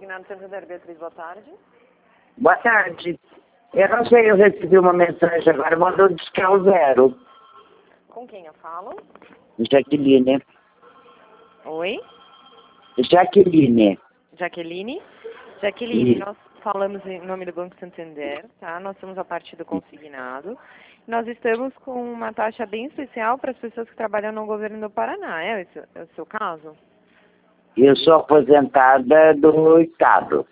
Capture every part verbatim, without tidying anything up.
Consignado Santander, Beatriz, boa tarde. Boa tarde. Eu não sei, eu recebi uma mensagem agora, mandou discar o zero. Com quem eu falo? Jaqueline. Oi? Jaqueline. Jaqueline? Jaqueline, Sim. nós falamos em nome do Banco Santander, tá? Nós somos a parte do consignado. Nós estamos com uma taxa bem especial para as pessoas que trabalham no governo do Paraná. É esse é o seu caso? Eu sou aposentada do Estado.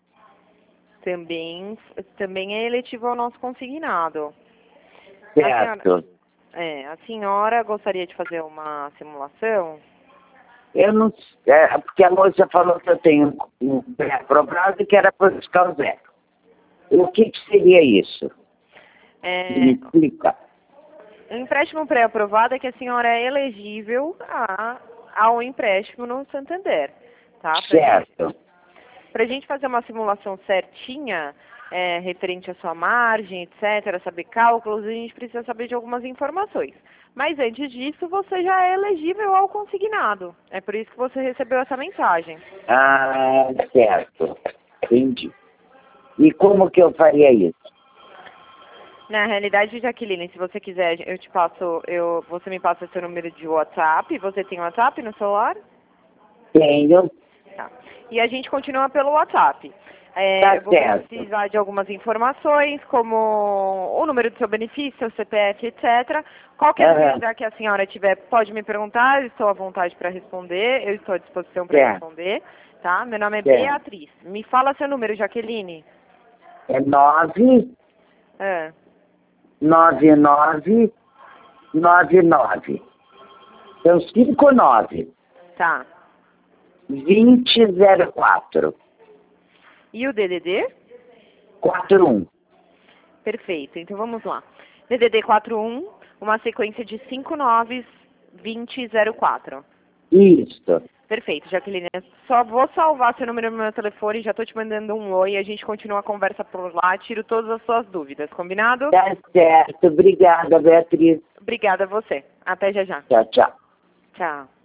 Também, também é eletivo ao nosso consignado. Certo. A senhora, é, a senhora gostaria de fazer uma simulação? Eu não é, porque a moça falou que eu tenho um pré-aprovado e que era para discar o zero. O que, que seria isso? É, Me explica. um empréstimo pré-aprovado é que a senhora é elegível a, ao empréstimo no Santander, tá? Pra Certo. gente, pra gente fazer uma simulação certinha, é, referente à sua margem, etcétera, saber cálculos, a gente precisa saber de algumas informações. Mas antes disso, você já é elegível ao consignado. É por isso que você recebeu essa mensagem. Ah, certo. Entendi. E como que eu faria isso? Na realidade, Jaqueline, se você quiser, eu te passo, eu, você me passa seu número de WhatsApp. Você tem WhatsApp no celular? Tenho. Tá. E a gente continua pelo WhatsApp. É, Tá eu vou certo. precisar de algumas informações, como o número do seu benefício, seu C P F, etcétera. Qualquer Aham. dúvida que a senhora tiver, pode me perguntar, eu estou à vontade para responder, eu estou à disposição para Certo. responder, tá? Meu nome é Certo. Beatriz. Me fala seu número, Jaqueline. É nove É. nove nove nove nove. São cinco nove. Tá. vinte zero quatro. E o D D D? quatro um. Perfeito, então vamos lá. D D D quatro um, uma sequência de cinco nove vinte zero quatro. Isso. Perfeito, Jaqueline. Eu só vou salvar seu número no meu telefone, já estou te mandando um oi, a gente continua a conversa por lá, tiro todas as suas dúvidas, combinado? Tá certo. Obrigada, Beatriz. Obrigada a você. Até já já. Tchau, tchau. Tchau.